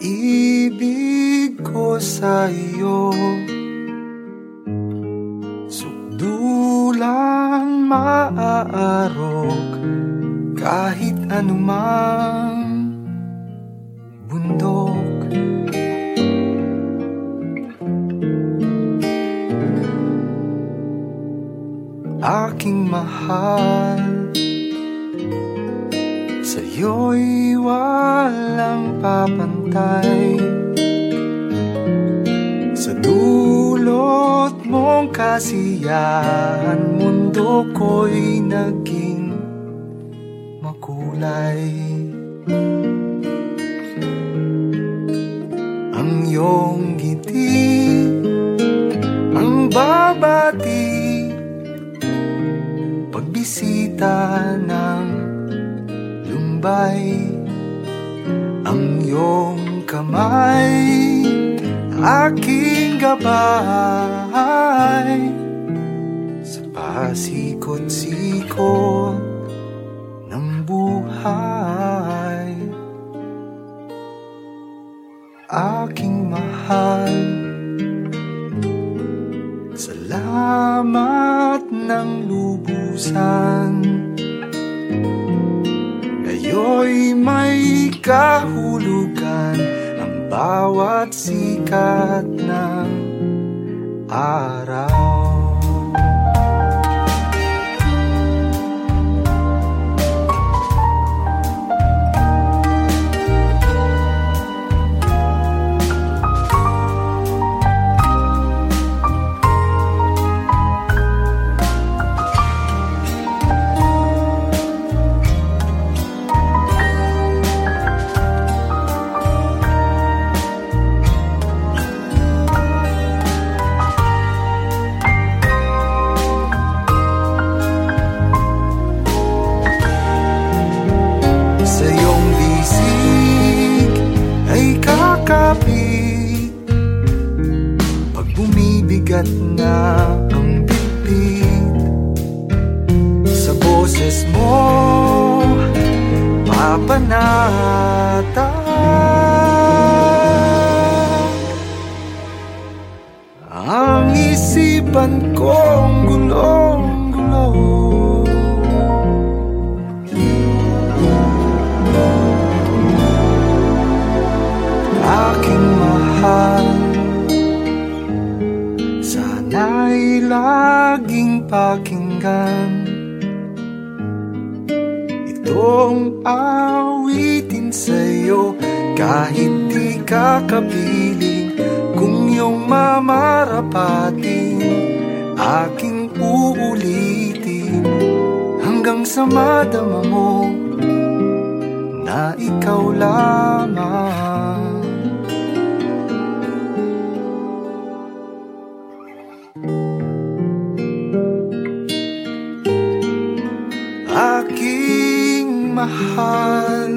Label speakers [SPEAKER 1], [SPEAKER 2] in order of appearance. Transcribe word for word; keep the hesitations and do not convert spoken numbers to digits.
[SPEAKER 1] pag-ibig ko sa iyo, sukdulang maaarok kahit anumang bundok. Aking mahal, sa'yo'y walang papantay. Sa dulot mong kasiyahan, mundo ko'y naging makulay. Ang iyong ngiti, ang babati, pagbisita ng lumbay. Ang iyong kamay, aking gabay sa pasikot-sikot ng buhay. Aking mahal, salamat ng lubusan. Ngayon'y may kahulugan ang bawat sikat ng araw. Pag bumibigat na ang bibig, sa boses mo papanata ang isipan kong gulong-gulo. Aking mahal, sana'y laging pakinggan itong awitin sa'yo, kahit di ka kapiling. Kung iyong mamarapatin, aking uulitin hanggang sa madama mo na ikaw lamang. Aking mahal,